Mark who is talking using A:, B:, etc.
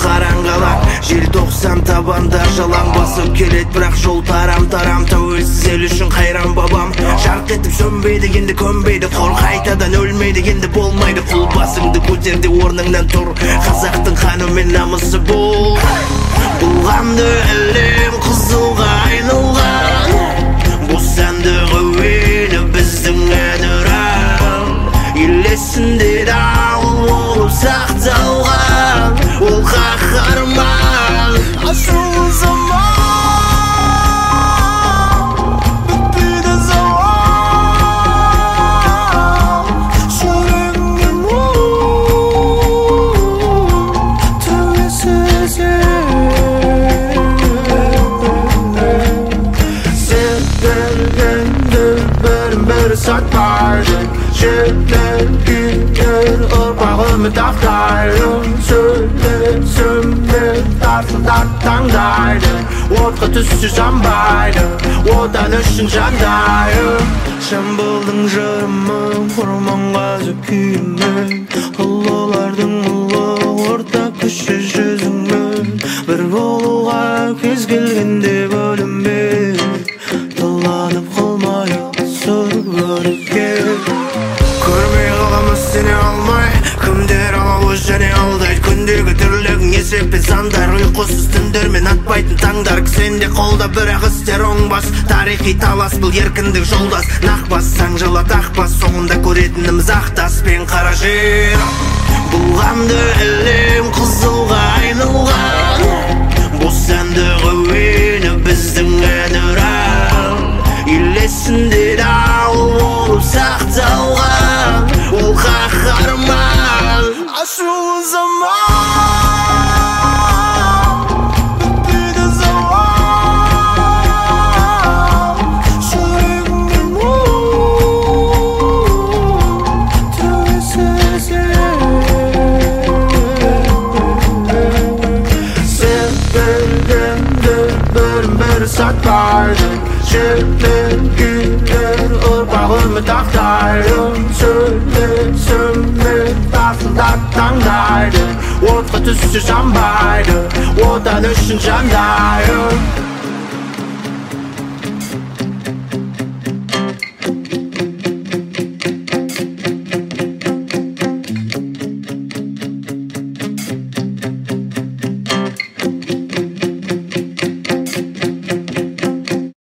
A: қараңғалақ. Желтоқсан табанда жалаң басып келет, бірақ жол тарам-тарам. Тәуелсіз ел үшін қайран бабам. Жарқ етіп сөнбейді, енді көнбейді. Қор қайтадан өлмейді, енді болмайды. Қол басыңды көтерде орныңнан тұр. Қазақтың қаны мен намысы бұл. Бұлғанды әлем қызылға айналған. Бос әнді әуені біздің әнұран. Ел есінде дауыл болып сақталған. Ол қаһарман асыл заман, бітпейді зауал. Жүрегіңнен тәуелсіз сен бергенді бірін-бірі сатпайды. Жетілген ұрпағымды тақтайды. Сөйлесіммен тарсылдап таңдайды. Отқа түссе жанбайды, отан үшін жандайды. Жамбылдың жырымы, орманғазы күйімі, ұлылардың ұлы, орта күші жүзіңі. Bir болуға кез келгенде бөлінбе, таланып қалмай сұр өрікке. Көрмей қаламыз сене алмай, кімдер алауыз және алдайды. Күндегі түрлігің есеппен сандар, ұйқысыз түндермен атпайтын таңдар. Сенде қолда бірақ істер оңбас, тарихи талас бұл еркіндік жолдас. Нақпас саңжала тақпас, соңында көретініміз ақтас пен қара жер. Бұлғанды әлем қызылға айналған. Бос әнді әуені біздің әнұран. Ел есінде дауыл болып сақталған. Ол қаһарман асыл заман, бітпейді зауал. Жүрегіңнен тәуелсіз сен бергенді бірін-бірі сатпайды. Жетілген ұрпағымды тақтайды. Сөйлесіммен тарсылдап таңдайды. Отқа түссе жанбайды, отан үшін жандайды.